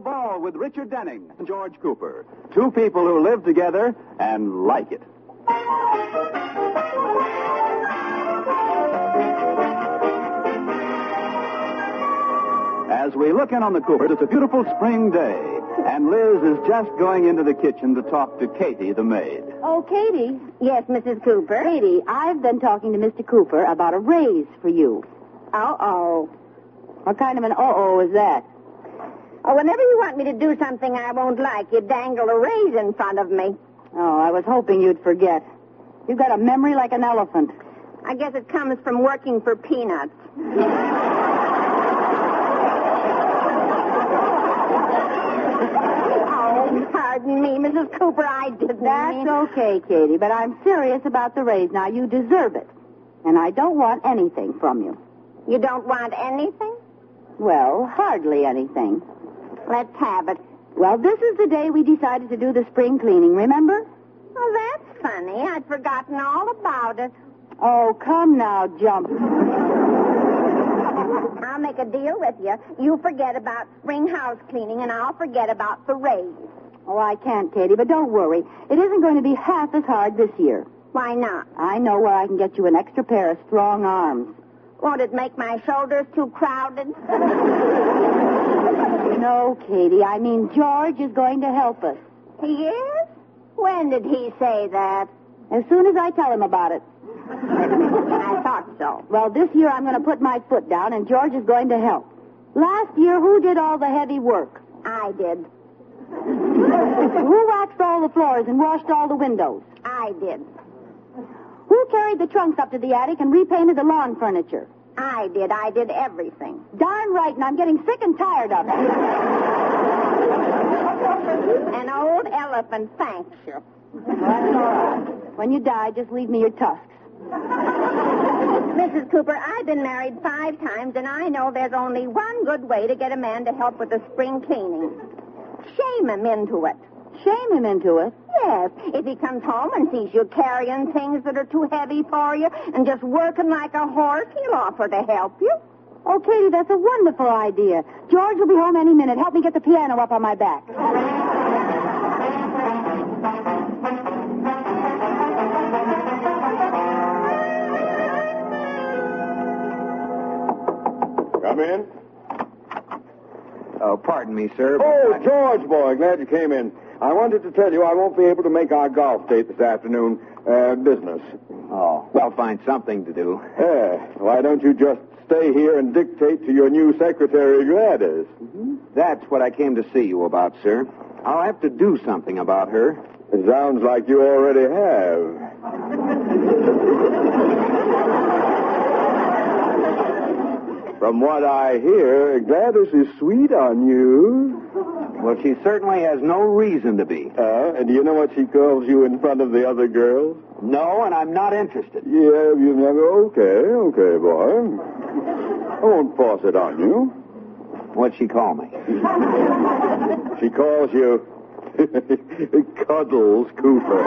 Ball with Richard Denning and George Cooper. Two people who live together and like it. As we look in on the Coopers, it's a beautiful spring day, and Liz is just going into the kitchen to talk to Katie, the maid. Oh, Katie. Yes, Mrs. Cooper. Katie, I've been talking to Mr. Cooper about a raise for you. Uh-oh. What kind of an uh-oh is that? Oh, whenever you want me to do something I won't like, you dangle a raise in front of me. Oh, I was hoping you'd forget. You've got a memory like an elephant. I guess it comes from working for peanuts. Oh, pardon me, Mrs. Cooper, I didn't mean... That's okay, Katie, but I'm serious about the raise. Now, you deserve it. And I don't want anything from you. You don't want anything? Well, hardly anything. Let's have it. Well, this is the day we decided to do the spring cleaning, remember? Oh, that's funny. I'd forgotten all about it. Oh, come now, Jump. I'll make a deal with you. You forget about spring house cleaning, and I'll forget about the raise. Oh, I can't, Katie, but don't worry. It isn't going to be half as hard this year. Why not? I know where I can get you an extra pair of strong arms. Won't it make my shoulders too crowded? No, Katie. I mean, George is going to help us. He is? When did he say that? As soon as I tell him about it. I thought so. Well, this year I'm going to put my foot down, and George is going to help. Last year, who did all the heavy work? I did. Who waxed all the floors and washed all the windows? I did. Who carried the trunks up to the attic and repainted the lawn furniture? I did. I did everything. Darn right, and I'm getting sick and tired of it. An old elephant thanks you. Well, that's all right. When you die, just leave me your tusks. Mrs. Cooper, I've been married 5 times, and I know there's only one good way to get a man to help with the spring cleaning. Shame him into it. Shame him into it? Yes. If he comes home and sees you carrying things that are too heavy for you and just working like a horse, he'll offer to help you. Oh, Katie, that's a wonderful idea. George will be home any minute. Help me get the piano up on my back. Come in. Oh, pardon me, sir. Oh, George, boy, glad you came in. I wanted to tell you I won't be able to make our golf date this afternoon. Business. Oh, well, find something to do. Why don't you just stay here and dictate to your new secretary, Gladys? That's what I came to see you about, sir. I'll have to do something about her. It sounds like you already have. From what I hear, Gladys is sweet on you. Well, she certainly has no reason to be. And do you know what she calls you in front of the other girls? No, and I'm not interested. Yeah, you never... Okay, boy. I won't force it on you. What'd she call me? She calls you Cuddles Cooper.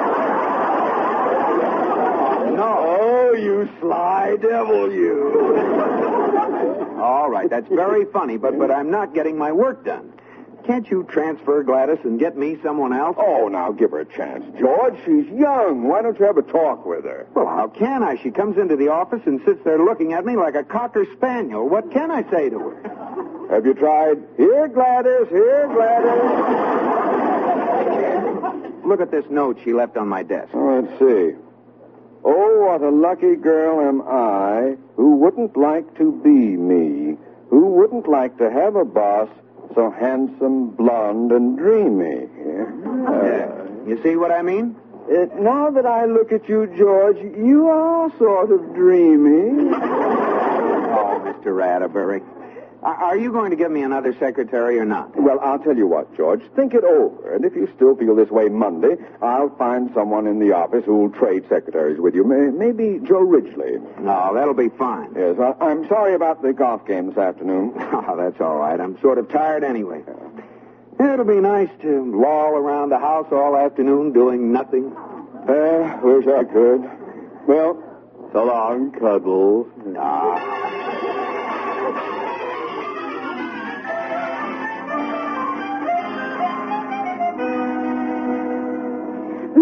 No. Oh, you sly devil, you. All right, that's very funny, but I'm not getting my work done. Can't you transfer Gladys and get me someone else? Oh, now give her a chance, George. She's young. Why don't you have a talk with her? Well, how can I? She comes into the office and sits there looking at me like a cocker spaniel. What can I say to her? Have you tried? Here, Gladys. Here, Gladys. Look at this note she left on my desk. Oh, let's see. Oh, what a lucky girl am I who wouldn't like to be me, who wouldn't like to have a boss so handsome, blonde, and dreamy. You see what I mean? Now that I look at you, George, you are sort of dreamy. Oh, Mr. Ratterbury. Are you going to give me another secretary or not? Well, I'll tell you what, George. Think it over. And if you still feel this way Monday, I'll find someone in the office who'll trade secretaries with you. Maybe Joe Ridgely. No, that'll be fine. Yes, I'm sorry about the golf game this afternoon. Oh, that's all right. I'm sort of tired anyway. It'll be nice to loll around the house all afternoon doing nothing. Wish I could. Well, so long, Cuddles.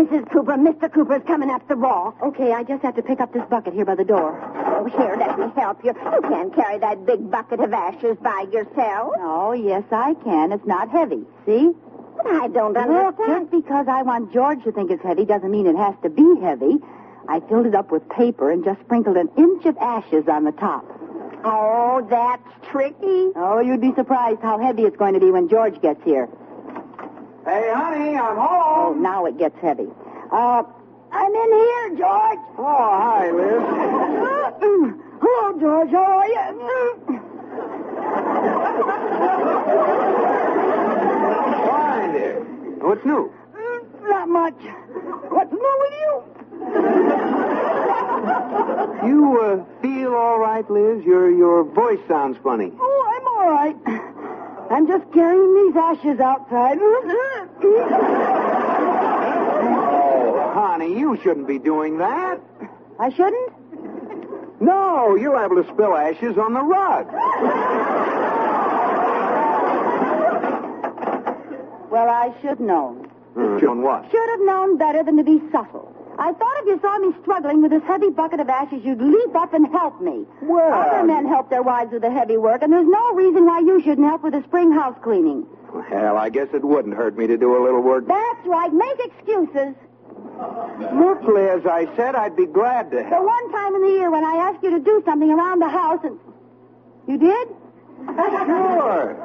Mrs. Cooper, Mr. Cooper's coming up the walk. Okay, I just have to pick up this bucket here by the door. Oh, here, let me help you. You can't carry that big bucket of ashes by yourself. Oh, yes, I can. It's not heavy. See? But I don't Look, understand. just because I want George to think it's heavy doesn't mean it has to be heavy. I filled it up with paper and just sprinkled an inch of ashes on the top. Oh, that's tricky. Oh, you'd be surprised how heavy it's going to be when George gets here. Hey, honey, I'm Oh, home. now it gets heavy. I'm in here, George. Oh, hi, Liz. Hello, George. How are you? Fine, dear. What's new? Not much. What's new with you? You feel all right, Liz? Your voice sounds funny. Oh, I'm all right. I'm just carrying these ashes outside. Oh, honey, you shouldn't be doing that. I shouldn't? No, you're liable to spill ashes on the rug. Well, I should know. On what? Should have known better than to be subtle. I thought if you saw me struggling with this heavy bucket of ashes, you'd leap up and help me. Well- Other men help their wives with the heavy work, and there's no reason why you shouldn't help with the spring house cleaning. Well, I guess it wouldn't hurt me to do a little work. That's right. Make excuses. Look, Liz, I said I'd be glad to The help. one time in the year when I asked you to do something around the house, and... You did? Sure.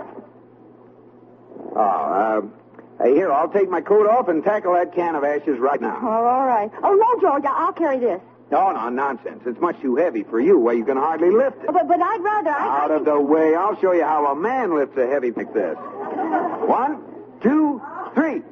Hey, here, I'll take my coat off and tackle that can of ashes right Oh, now. all right. Oh, no, George, I'll carry this. No, nonsense. It's much too heavy for you. Why, you can hardly lift it. But I'd rather... Out of the way. I'll show you how a man lifts a heavy like this. 1, 2, 3.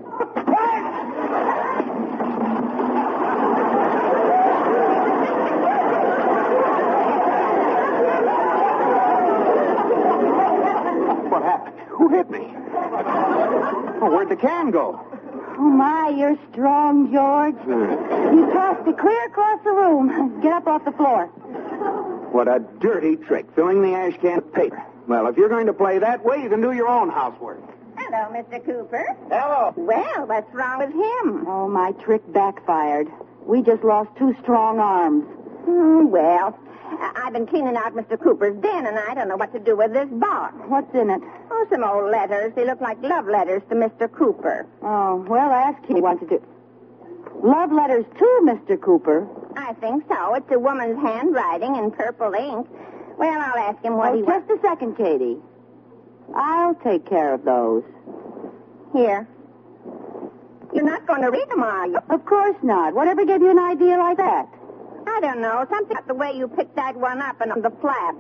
What happened? Who hit me? Oh, where'd the can go? Oh, my, you're strong, George. You tossed it clear across the room. Get up off the floor. What a dirty trick, filling the ash can with paper. Well, if you're going to play that way, you can do your own housework. Hello, Mr. Cooper. Hello. Well, what's wrong with him? Oh, my trick backfired. We just lost 2 strong arms. Well, I've been cleaning out Mr. Cooper's den, and I don't know what to do with this box. What's in it? Oh, some old letters. They look like love letters to Mr. Cooper. Oh, well, ask him what to do. Love letters to Mr. Cooper. I think so. It's a woman's handwriting in purple ink. Well, I'll ask him what he wants. Just a second, Katie. I'll take care of those. Here. You're not going to read them, are you? Of course not. Whatever gave you an idea like that? I don't know. Something about the way you picked that one up and on the flap.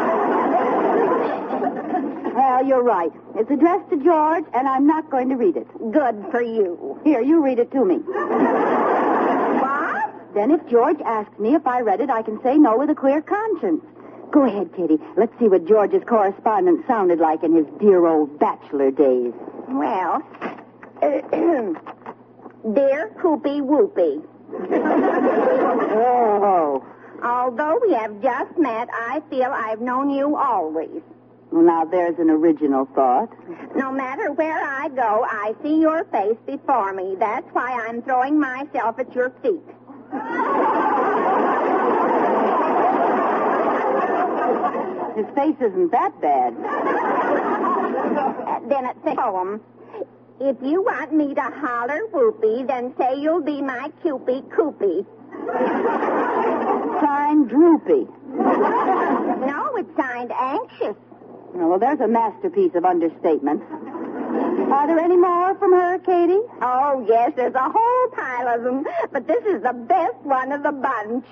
Well, you're right. It's addressed to George, and I'm not going to read it. Good for you. Here, you read it to me. What? Then if George asks me if I read it, I can say no with a clear conscience. Go ahead, Katie. Let's see what George's correspondence sounded like in his dear old bachelor days. Well, dear Coopy Whoopy. Oh. Although we have just met, I feel I've known you always. Well, now there's an original thought. No matter where I go, I see your face before me. That's why I'm throwing myself at your feet. His face isn't that bad. Then it's a poem. If you want me to holler whoopee, then say you'll be my Cupie Coopy. Signed Droopy. No, it's signed Anxious. Oh, well, there's a masterpiece of understatement. Are there any more from her, Katie? Oh, yes, there's a whole pile of them, but this is the best one of the bunch.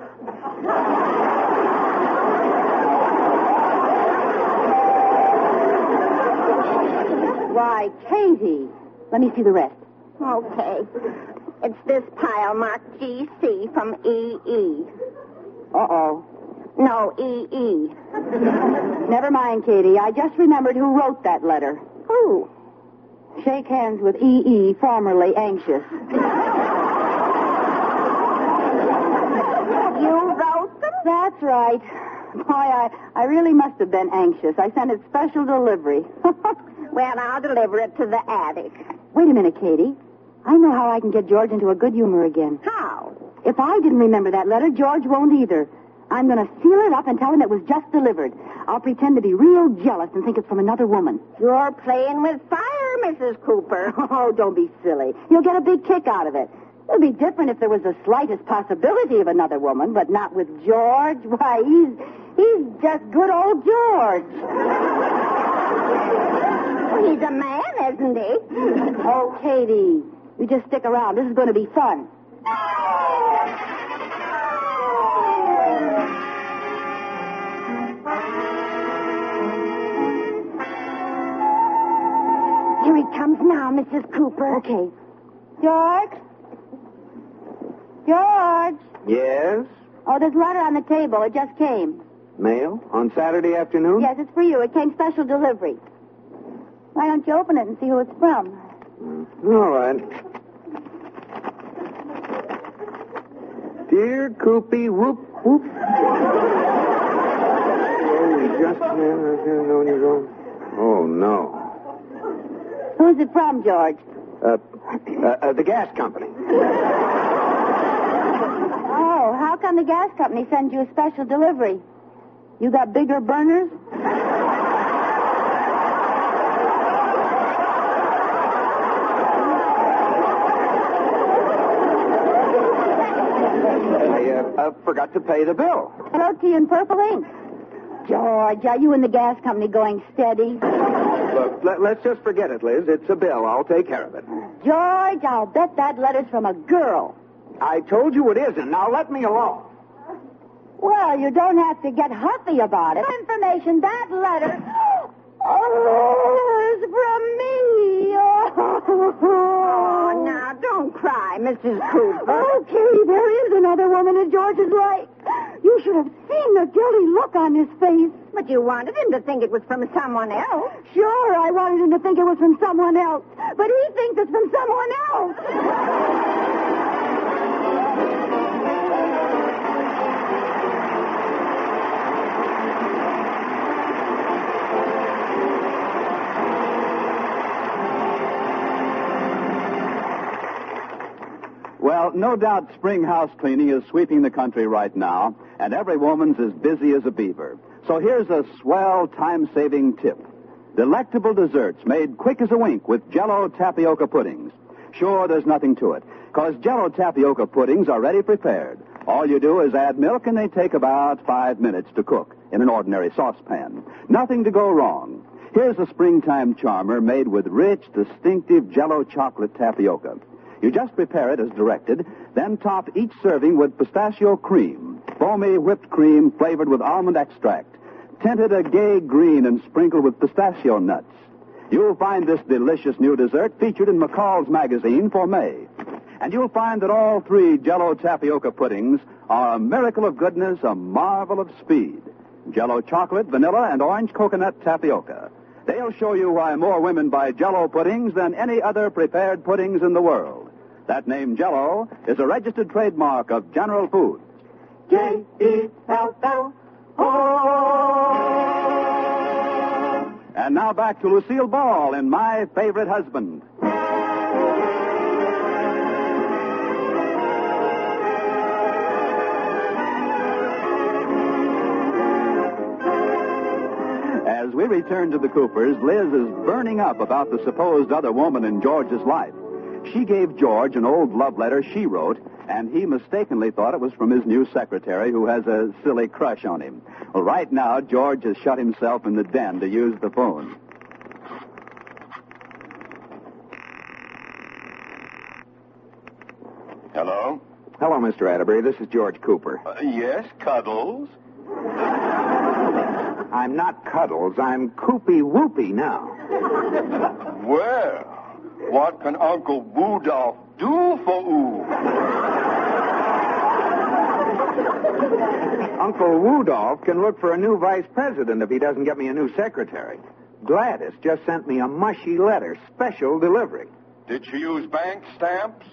Why, Katie. Let me see the rest. Okay. It's this pile marked GC from EE. Uh-oh. No, EE. Never mind, Katie. I just remembered who wrote that letter. Who? Shake hands with EE, formerly anxious. You wrote them? That's right. Boy, I really must have been anxious. I sent it special delivery. Well, I'll deliver it to the attic. Wait a minute, Katie. I know how I can get George into a good humor again. How? If I didn't remember that letter, George won't either. I'm going to seal it up and tell him it was just delivered. I'll pretend to be real jealous and think it's from another woman. You're playing with fire, Mrs. Cooper. Oh, don't be silly. You'll get a big kick out of it. It would be different if there was the slightest possibility of another woman, but not with George. Why, he's just good old George. He's a man, isn't he? Oh, Katie, you just stick around. This is going to be fun. Here he comes now, Mrs. Cooper. Okay. George? George? Yes? Oh, there's a letter on the table. It just came. Mail? On Saturday afternoon? Yes, it's for you. It came special delivery. Why don't you open it and see who it's from? All right. Dear Coopy, whoop, whoop. Oh, no. Who's it from, George? The gas company. Oh, how come the gas company sends you a special delivery? You got bigger burners? I forgot to pay the bill. Hello to you in purple ink. George, are you and the gas company going steady? Look, let's just forget it, Liz. It's a bill. I'll take care of it. George, I'll bet that letter's from a girl. I told you it isn't. Now let me alone. Well, you don't have to get huffy about it. Information, that letter... Oh, it's from me. Oh, now, don't cry, Mrs. Cooper. Oh, Katie, there is another woman in George's life. You should have seen the guilty look on his face. But you wanted him to think it was from someone else. Sure, I wanted him to think it was from someone else. But he thinks it's from someone else. Well, no doubt spring house cleaning is sweeping the country right now, and every woman's as busy as a beaver. So here's a swell time-saving tip. Delectable desserts made quick as a wink with Jell-O tapioca puddings. Sure, there's nothing to it, because Jell-O tapioca puddings are ready prepared. All you do is add milk, and they take about 5 minutes to cook in an ordinary saucepan. Nothing to go wrong. Here's a springtime charmer made with rich, distinctive Jell-O chocolate tapioca. You just prepare it as directed, then top each serving with pistachio cream, foamy whipped cream flavored with almond extract, tinted a gay green and sprinkled with pistachio nuts. You'll find this delicious new dessert featured in McCall's magazine for May. And you'll find that all 3 Jell-O tapioca puddings are a miracle of goodness, a marvel of speed. Jell-O chocolate, vanilla, and orange coconut tapioca. They'll show you why more women buy Jell-O puddings than any other prepared puddings in the world. That name, Jell-O, is a registered trademark of General Foods. J-E-L-L-O. And now back to Lucille Ball in My Favorite Husband. As we return to the Coopers, Liz is burning up about the supposed other woman in George's life. She gave George an old love letter she wrote, and he mistakenly thought it was from his new secretary who has a silly crush on him. Well, right now, George has shut himself in the den to use the phone. Hello? Hello, Mr. Atterbury. This is George Cooper. Yes, Cuddles. I'm not Cuddles. I'm Coopy Whoopy now. Well, what can Uncle Woodolph do for oo? Uncle Rudolph can look for a new vice president if he doesn't get me a new secretary. Gladys just sent me a mushy letter, special delivery. Did she use bank stamps?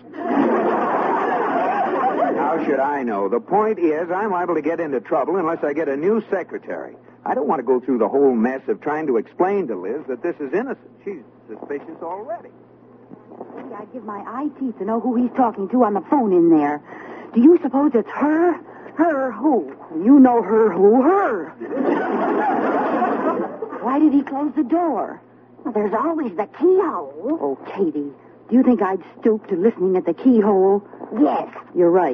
How should I know? The point is, I'm liable to get into trouble unless I get a new secretary. I don't want to go through the whole mess of trying to explain to Liz that this is innocent. She's suspicious already. I'd give my eye teeth to know who he's talking to on the phone in there. Do you suppose it's her? Her who? You know her who? Her. Why did he close the door? Well, there's always the keyhole. Oh, Katie, do you think I'd stoop to listening at the keyhole? Yes. You're right.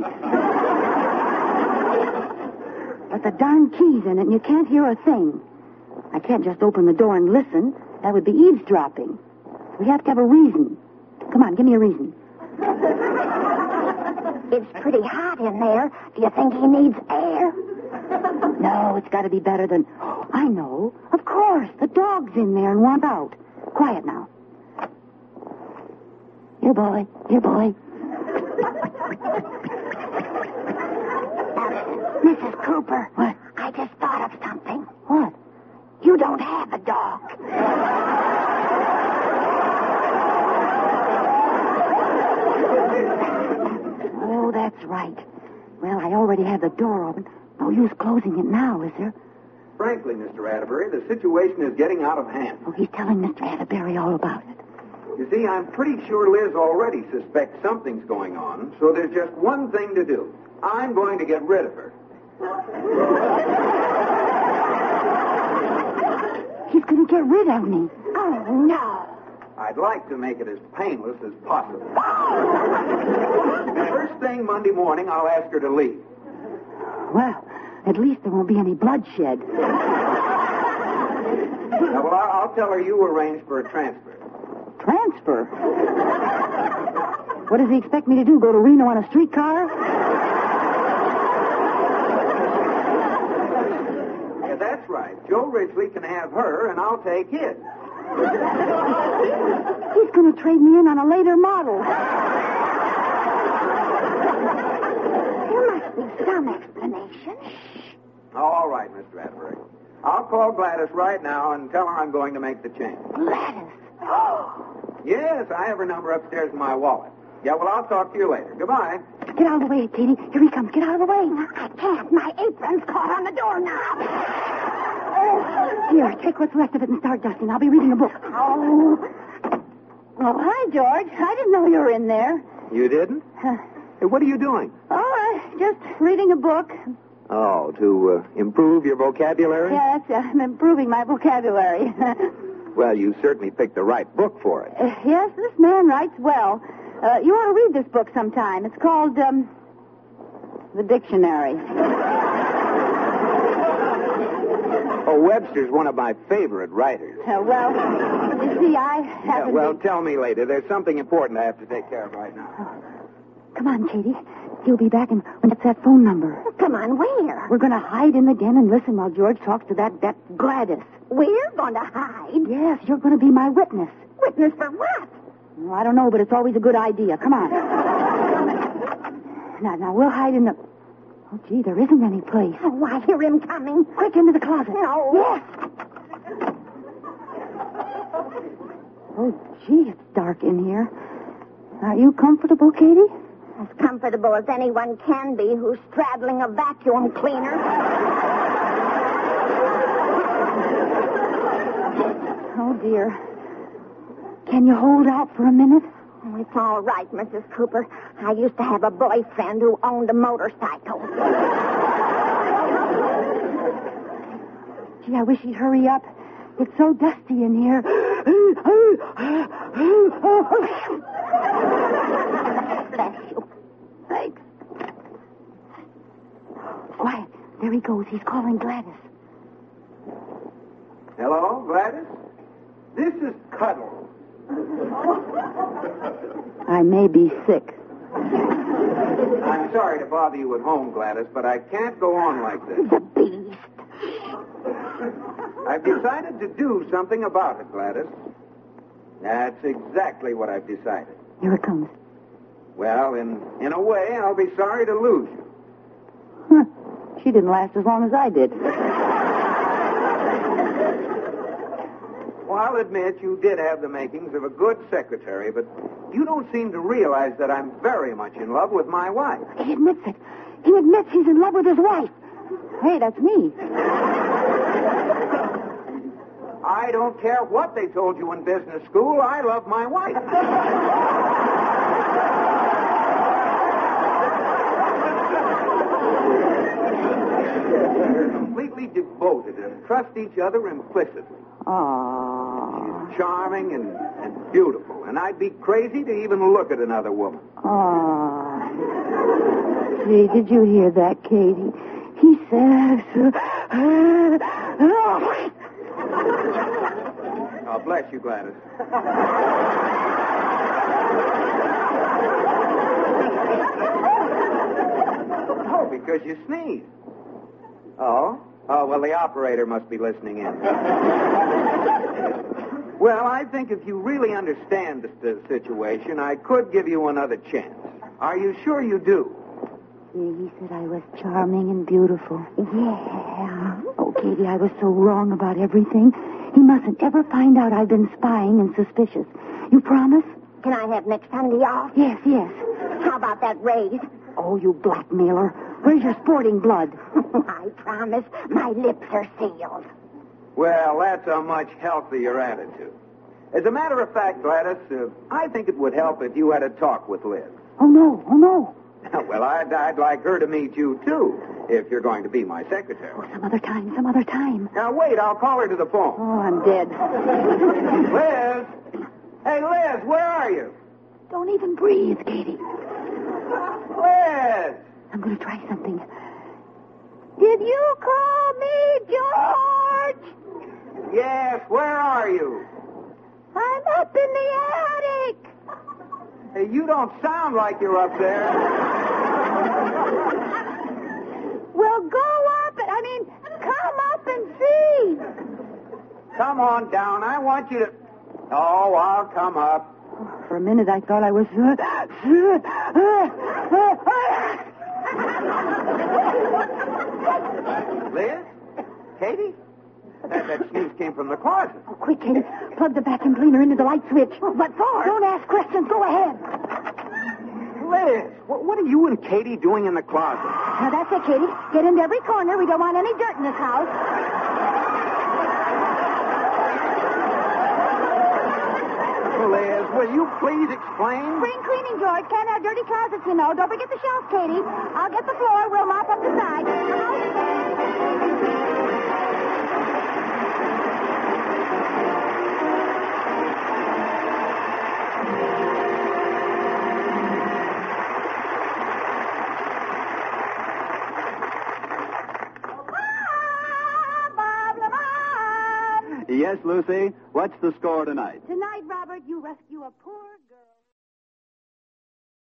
But the darn key's in it and you can't hear a thing. I can't just open the door and listen. That would be eavesdropping. We have to have a reason. Come on, give me a reason. It's pretty hot in there. Do you think he needs air? No, it's got to be better than... I know. Of course. The dog's in there and want out. Quiet now. Here, boy. Here, boy. Mrs. Cooper. What? I just thought of something. What? You don't have a dog. Oh, that's right. Well, I already had the door open. No use closing it now, is there? Frankly, Mr. Atterbury, the situation is getting out of hand. Oh, he's telling Mr. Atterbury all about it. You see, I'm pretty sure Liz already suspects something's going on, so there's just one thing to do. I'm going to get rid of her. He's going to get rid of me. Oh, no. I'd like to make it as painless as possible. The first thing Monday morning, I'll ask her to leave. Well, at least there won't be any bloodshed. Now, well, I'll tell her you arranged for a transfer. Transfer? What does he expect me to do, go to Reno on a streetcar? Yeah, that's right. Joe Ridgely can have her, and I'll take his. He's going to trade me in on a later model. There must be some explanation. Oh, all right, Mr. Atterbury. I'll call Gladys right now and tell her I'm going to make the change. Gladys. Yes, I have her number upstairs in my wallet. Yeah, well, I'll talk to you later. Goodbye. Get out of the way, Katie. Here he comes. Get out of the way. I can't. My apron's caught on the doorknob. Here, take what's left of it and start dusting. I'll be reading a book. Oh. Oh, hi, George. I didn't know you were in there. You didn't? Hey, what are you doing? Oh, just reading a book. Oh, to improve your vocabulary? Yes, I'm improving my vocabulary. Well, you certainly picked the right book for it. Yes, this man writes well. You ought to read this book sometime. It's called, The Dictionary. Oh, Webster's one of my favorite writers. Well, you see, I haven't... Well, tell me later. There's something important I have to take care of right now. Come on, Katie. He'll be back and when it's that phone number. Come on, where? We're going to hide in the den and listen while George talks to that Gladys. We're going to hide? Yes, you're going to be my witness. Witness for what? Well, I don't know, but it's always a good idea. Come on. Now, we'll hide in the... Oh, gee, there isn't any place. Oh, I hear him coming. Quick, into the closet. No. Yes. Oh, gee, it's dark in here. Are you comfortable, Katie? As comfortable as anyone can be who's straddling a vacuum cleaner. Oh, dear. Can you hold out for a minute? Oh, it's all right, Mrs. Cooper. I used to have a boyfriend who owned a motorcycle. Gee, I wish he'd hurry up. It's so dusty in here. Bless you. Thanks. Quiet. There he goes. He's calling Gladys. Hello, Gladys? This is Cuddle. I may be sick. I'm sorry to bother you at home, Gladys, but I can't go on like this. The beast. I've decided to do something about it, Gladys. That's exactly what I've decided. Here it comes. Well, in a way, I'll be sorry to lose you. Huh. She didn't last as long as I did. Well, I'll admit you did have the makings of a good secretary, but you don't seem to realize that I'm very much in love with my wife. He admits it. He admits he's in love with his wife. Hey, that's me. I don't care what they told you in business school. I love my wife. They're completely devoted and trust each other implicitly. Aww. She's charming and beautiful, and I'd be crazy to even look at another woman. Aww. Gee, did you hear that, Katie? He says... Oh, bless you, Gladys. Oh, because you sneezed. Oh? Oh, well, the operator must be listening in. Well, I think if you really understand the situation, I could give you another chance. Are you sure you do? Yeah, he said I was charming and beautiful. Yeah. Oh, Katie, I was so wrong about everything. He mustn't ever find out I've been spying and suspicious. You promise? Can I have next Sunday off? Yes, yes. How about that raise? Oh, you blackmailer. Where's your sporting blood? I promise. My lips are sealed. Well, that's a much healthier attitude. As a matter of fact, Gladys, I think it would help if you had a talk with Liz. Oh, no. Oh, no. Well, I'd like her to meet you, too, if you're going to be my secretary. Oh, some other time, some other time. Now, wait, I'll call her to the phone. Oh, I'm dead. Liz! Hey, Liz, where are you? Don't even breathe, Katie. Liz! I'm going to try something. Did you call me, George? Yes, where are you? I'm up in the attic. Hey, you don't sound like you're up there. Well, go up. Come up and see. Come on down. I want you to... Oh, I'll come up. For a minute, I thought I was... Liz? Katie? That sneeze came from the closet. Oh, quick, Katie. Plug the vacuum cleaner into the light switch. What for? Don't ask questions. Go ahead. Liz, what are you and Katie doing in the closet? Now, that's it, Katie. Get into every corner. We don't want any dirt in this house. Liz, will you please explain? Spring cleaning, George. Can't have dirty closets, you know. Don't forget the shelf, Katie. I'll get the floor. We'll mop up the sides. Yes, Lucy. What's the score tonight? Tonight, Robert, you rescue a poor girl.